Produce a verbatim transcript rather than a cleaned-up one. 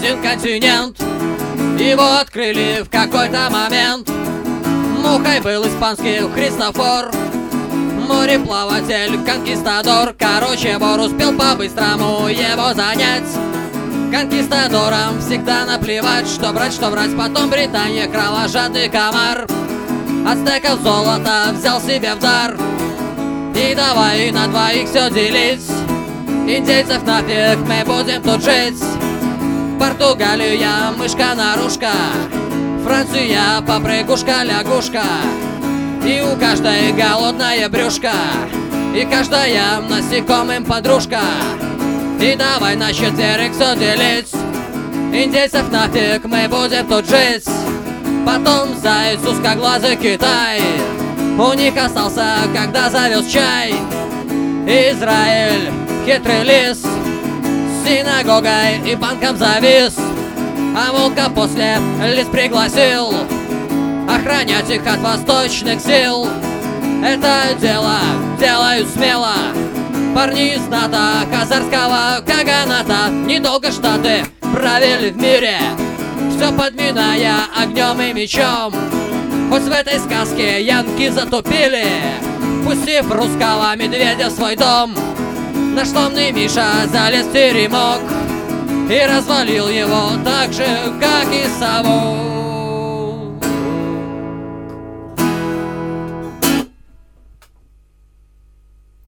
один континент. Его открыли в какой-то момент. Мухой был испанский Христофор, мореплаватель, конкистадор. Короче, вор успел по-быстрому его занять. Конкистадорам всегда наплевать, что брать, что брать. Потом Британия крала жадный комар. Ацтеков золото взял себе в дар. И давай на двоих все делить. Индейцев нафиг, мы будем тут жить. Португалия, мышка-нарушка. Франция, попрыгушка-лягушка. И у каждой голодная брюшка. И каждая насекомым подружка. И давай на четверых все делить. Индейцев нафиг, мы будем тут жить. Потом заяц, узкоглазый Китай. У них остался, когда завез чай. Израиль, хитрый лис, с синагогой и банком завис. А волка после лис пригласил охранять их от восточных сил. Это дело делают смело парни из НАТО, казарского каганата. Недолго штаты правили в мире, все подминая огнем и мечом. Хоть в этой сказке янки затупили, пустив русского медведя в свой дом. Наш славный Миша залез в теремок и развалил его так же, как и совок.